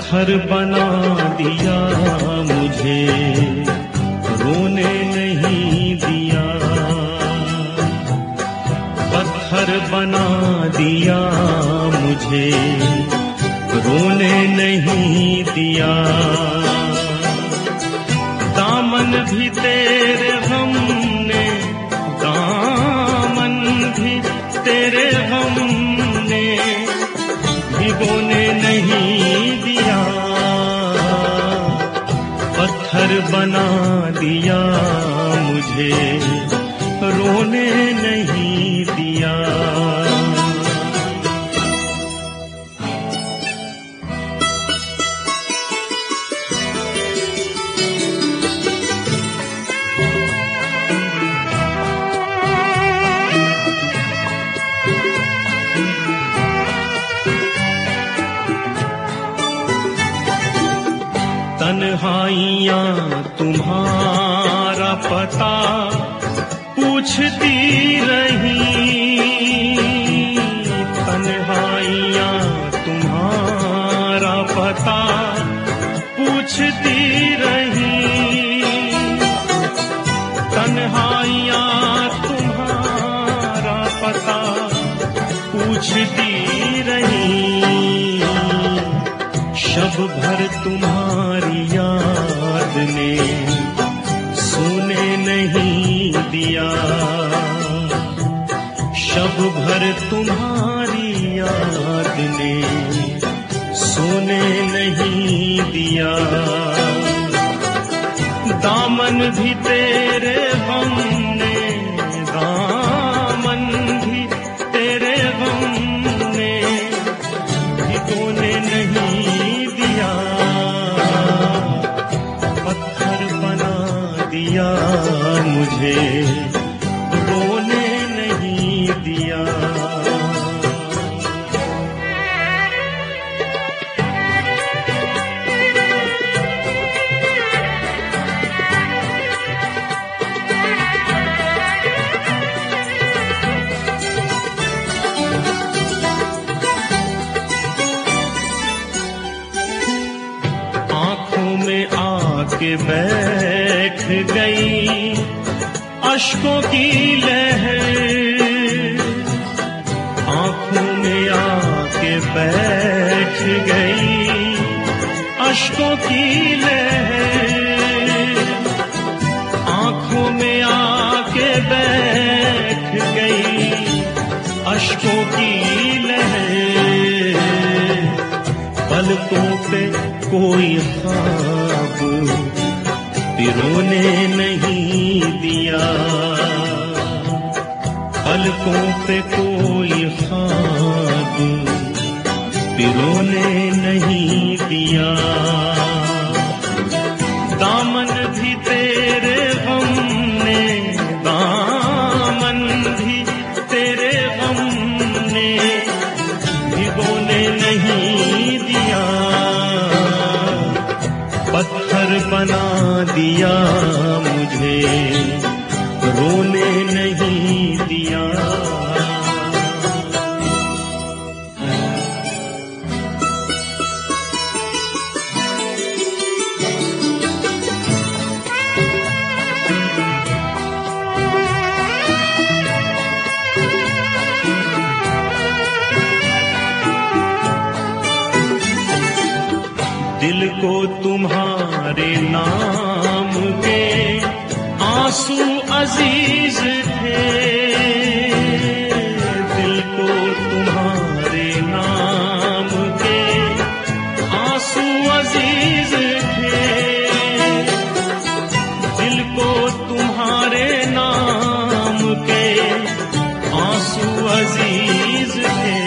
पत्थर बना दिया मुझे, रोने नहीं दिया। पत्थर बना दिया मुझे, रोने नहीं दिया। दामन भी तेरे हमने, दामन भी तेरे हमने भिगोने नहीं दिया। पत्थर बना दिया मुझे, रोने नहीं दिया। तन्हाइयाँ तुम्हारा पता पूछती रही, तन्हाइयाँ तुम्हारा पता पूछती रही। तन्हाइयाँ तुम्हारा पता पूछती रही। शब भर तुम्हारी याद ने सोने नहीं दिया। शब भर तुम्हारी याद ने सोने नहीं दिया। दामन भी तेरे हमने, दामन भी तेरे हमने भिगोने नहीं दिया। पत्थर बना दिया मुझे, रोने नहीं दिया। के बैठ गई अश्कों की लहर, आंखों में आके बैठ गई अश्कों की लहर। आंखों में आके बैठ गई अश्कों की लहर। पलकों पे कोई ख्वाब पिरोने नहीं दिया। पलकों पे कोई ख्वाब पिरोने नहीं दिया। दामन भी तेरे हमने, दामन भी तेरे हमने भिगोने नहीं दिया। पत्थर बना दिया मुझे, रोने नहीं दिया। दिल को तुम्हारे नाम के आंसू अजीज थे। दिल को तुम्हारे नाम के आंसू अजीज थे। दिल को तुम्हारे नाम के आंसू अजीज थे।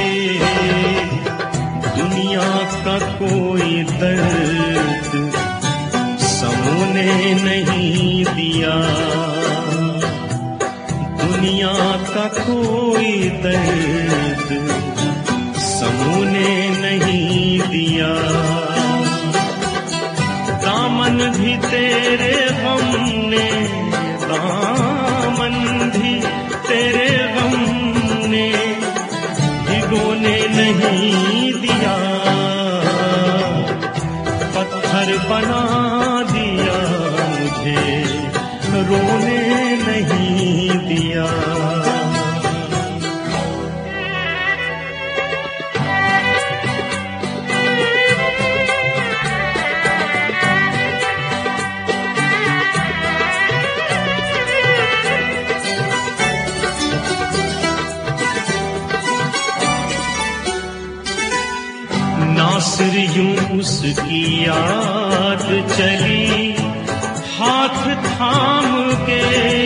दुनिया का कोई दर्द समूने नहीं दिया। दुनिया का कोई दर्द समूने नहीं दिया। दामन भी तेरे हमने, दामन भी तेरे हमने भिगोने नहीं दिया। नासिर यूं उसकी याद चली हाथ थाम के,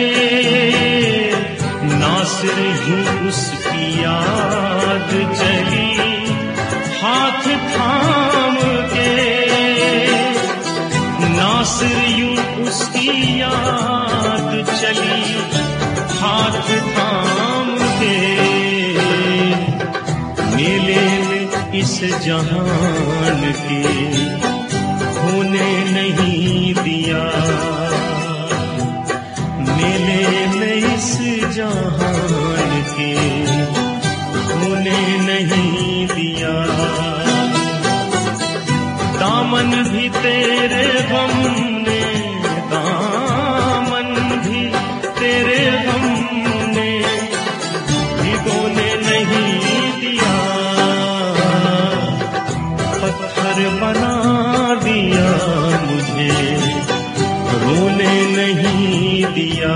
नासिर यूं उसकी याद चली हाथ थाम के, नासिर यूं उसकी याद चली हाथ थाम के। मेले में इस जहान के होने नहीं दिया, मेले में इस जहान के होने नहीं दिया। दामन भी तेरे गम ने, दामन भी तेरे गम ने भिगोने नहीं दिया, पत्थर बना दिया मुझे रोने नहीं दिया,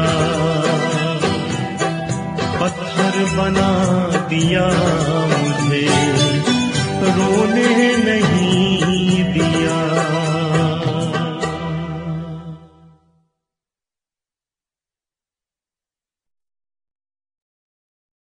पत्थर बना दिया मुझे रोने नहीं